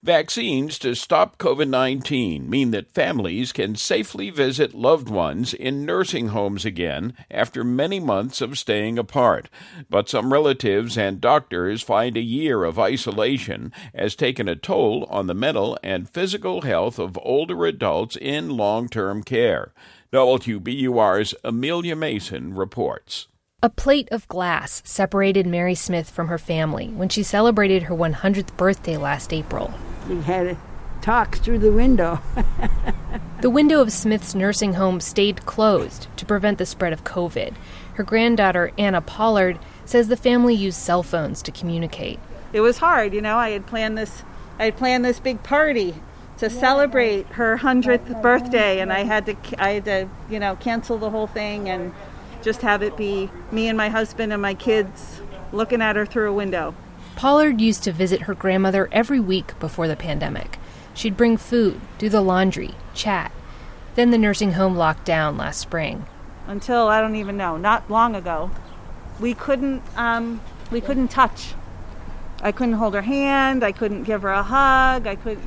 Vaccines to stop COVID-19 mean that families can safely visit loved ones in nursing homes again after many months of staying apart. But some relatives and doctors find a year of isolation has taken a toll on the mental and physical health of older adults in long-term care. WBUR's Amelia Mason reports. A plate of glass separated Mary Smith from her family when she celebrated her 100th birthday last April. We had talks through the window. The window of Smith's nursing home stayed closed to prevent the spread of COVID. Her granddaughter, Anna Pollard, says the family used cell phones to communicate. It was hard, I had planned this big party to celebrate her 100th birthday, and I had to cancel the whole thing and just have it be me and my husband and my kids looking at her through a window. Pollard used to visit her grandmother every week before the pandemic. She'd bring food, do the laundry, chat. Then the nursing home locked down last spring. Until, I don't even know, not long ago, we couldn't touch. I couldn't hold her hand, I couldn't give her a hug,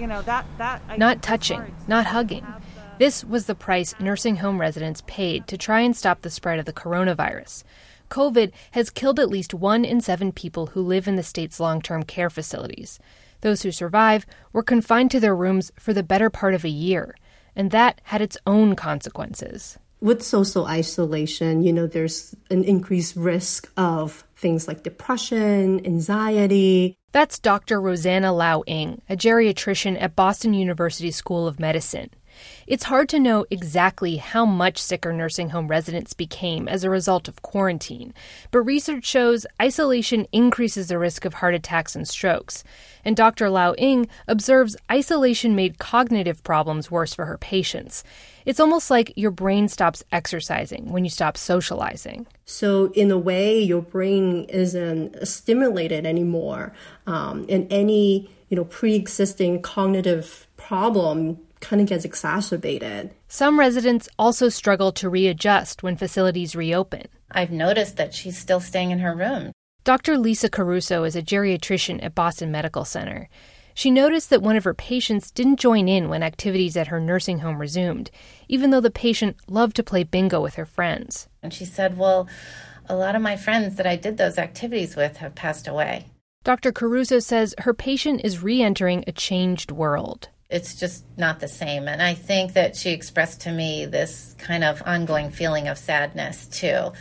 Not touching, not hugging. This was the price nursing home residents paid to try and stop the spread of the coronavirus. COVID has killed at least 1 in 7 people who live in the state's long-term care facilities. Those who survive were confined to their rooms for the better part of a year, and that had its own consequences. With social isolation, there's an increased risk of things like depression, anxiety. That's Dr. Rosanna Lau Ng, a geriatrician at Boston University School of Medicine. It's hard to know exactly how much sicker nursing home residents became as a result of quarantine, but research shows isolation increases the risk of heart attacks and strokes. And Dr. Lau Ng observes isolation made cognitive problems worse for her patients. It's almost like your brain stops exercising when you stop socializing. So in a way, your brain isn't stimulated anymore, and any pre-existing cognitive problem kind of gets exacerbated. Some residents also struggle to readjust when facilities reopen. I've noticed that she's still staying in her room. Dr. Lisa Caruso is a geriatrician at Boston Medical Center. She noticed that one of her patients didn't join in when activities at her nursing home resumed, even though the patient loved to play bingo with her friends. And she said, well, a lot of my friends that I did those activities with have passed away. Dr. Caruso says her patient is re-entering a changed world. It's just not the same. And I think that she expressed to me this kind of ongoing feeling of sadness, too,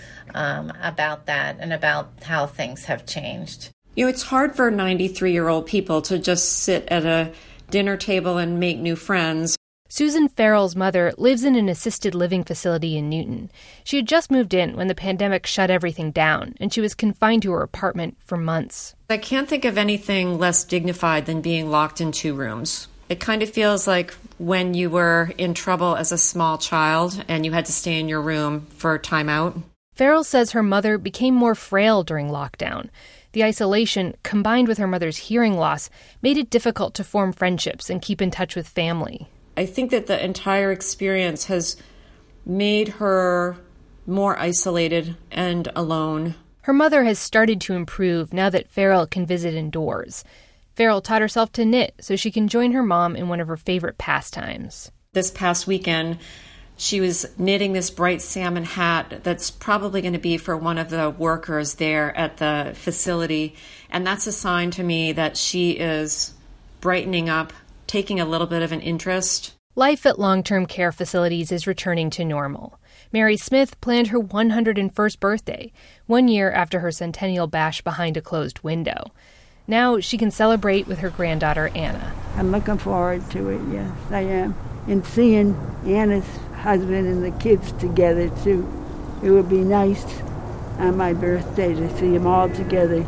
about that and about how things have changed. It's hard for 93-year-old people to just sit at a dinner table and make new friends. Susan Farrell's mother lives in an assisted living facility in Newton. She had just moved in when the pandemic shut everything down, and she was confined to her apartment for months. I can't think of anything less dignified than being locked in 2 rooms. It kind of feels like when you were in trouble as a small child and you had to stay in your room for time out. Farrell says her mother became more frail during lockdown. The isolation, combined with her mother's hearing loss, made it difficult to form friendships and keep in touch with family. I think that the entire experience has made her more isolated and alone. Her mother has started to improve now that Farrell can visit indoors. Farrell taught herself to knit so she can join her mom in one of her favorite pastimes. This past weekend, she was knitting this bright salmon hat that's probably going to be for one of the workers there at the facility. And that's a sign to me that she is brightening up, taking a little bit of an interest. Life at long-term care facilities is returning to normal. Mary Smith planned her 101st birthday, 1 year after her centennial bash behind a closed window. Now she can celebrate with her granddaughter, Anna. I'm looking forward to it, yes, I am. And seeing Anna's husband and the kids together, too. It would be nice on my birthday to see them all together.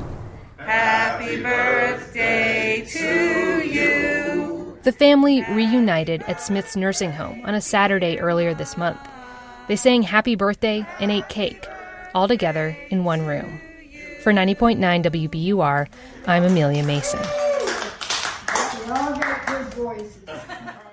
Happy birthday to you. The family reunited at Smith's nursing home on a Saturday earlier this month. They sang happy birthday and ate cake, all together in one room. For 90.9 WBUR, I'm Amelia Mason. We all got good voices.